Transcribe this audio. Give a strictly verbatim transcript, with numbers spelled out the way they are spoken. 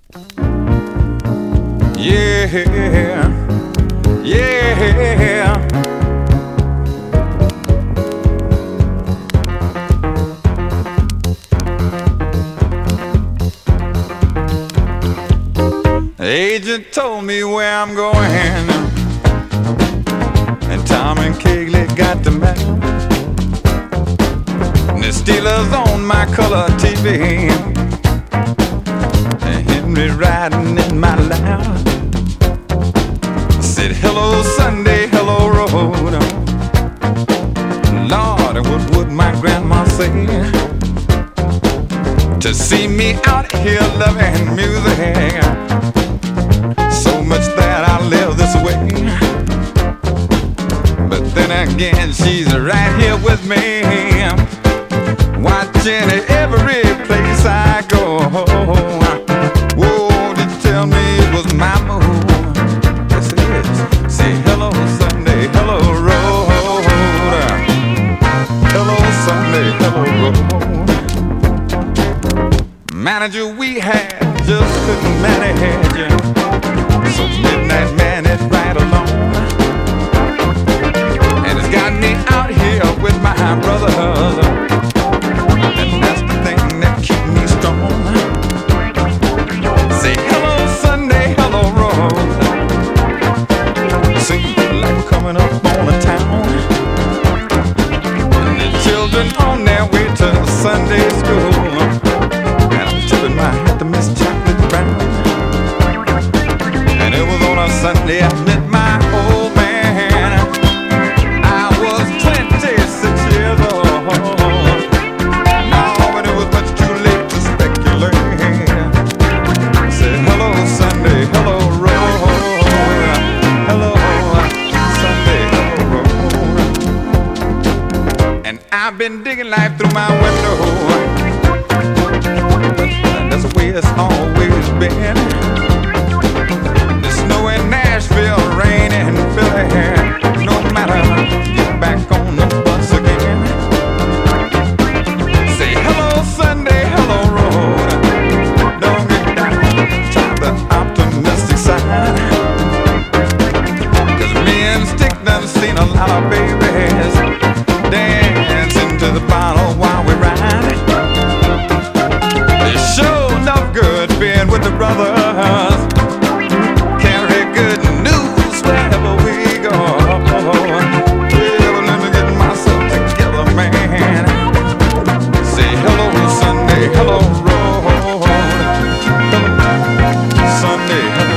Yeah, yeah. The agent told me where I'm going, and Tom and Kegley got the map. And the Steelers on my color T V, and Henry riding in my lap. I said, hello Sunday, hello road. Lord, what would my grandma say to see me out here loving music so much that I live this way? But then again, she's right here with me, watching every place I go. Whoa, did you tell me it was my move? Yes it is. Say hello Sunday, hello road. Hello Sunday, hello road. Manager, we had just couldn't manage, so midnight man is right along. And it's got me out here with my brothers, and that's the thing that keeps me strong. Say hello Sunday, hello road. Seems like we're coming up on a town, and the children on their way to Sunday school. And I'm tipping my hat to Miss Chocolate Brown. And it was on a Sunday I met my old man. I was twenty-six years old. No, but it was much too late to speculate. I said hello Sunday, hello road. Hello Sunday, hello road. And I've been digging life through my window, but that's the way it's always been. The snow in Nashville, rain in Philly, no matter, get back on the bus again. Say hello Sunday, hello road. Don't get down, try the optimistic side, 'cause me and Stick done seen a lot of babies dancing to the bottle while we ride. It's sure enough good being with the brothers, carry good news wherever we go. Well, let me get myself together, man. Say hello Sunday, hello road. Hello Sunday, hello